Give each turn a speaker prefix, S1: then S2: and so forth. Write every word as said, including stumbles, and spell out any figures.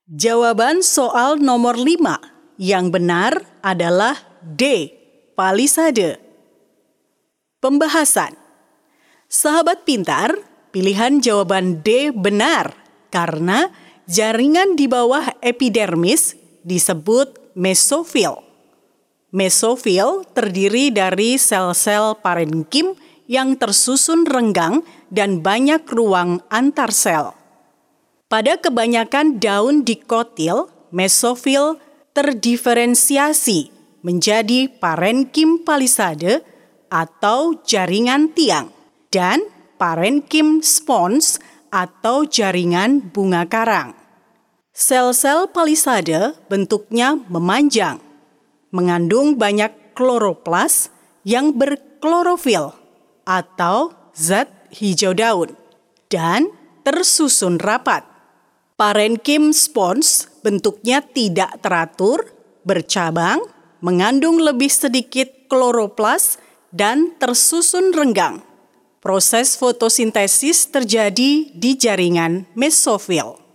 S1: Jawaban soal nomor lima yang benar adalah D, palisade. Pembahasan. Sahabat pintar, pilihan jawaban D benar karena jaringan di bawah epidermis disebut mesofil. Mesofil terdiri dari sel-sel parenkim yang tersusun renggang dan banyak ruang antar sel. Pada kebanyakan daun dikotil, mesofil terdiferensiasi menjadi parenkim palisade atau jaringan tiang dan parenkim spons atau jaringan bunga karang. Sel-sel palisade bentuknya memanjang, mengandung banyak kloroplas yang berklorofil atau zat hijau daun dan tersusun rapat. Parenkim spons bentuknya tidak teratur, bercabang, mengandung lebih sedikit kloroplas dan tersusun renggang. Proses fotosintesis terjadi di jaringan mesofil.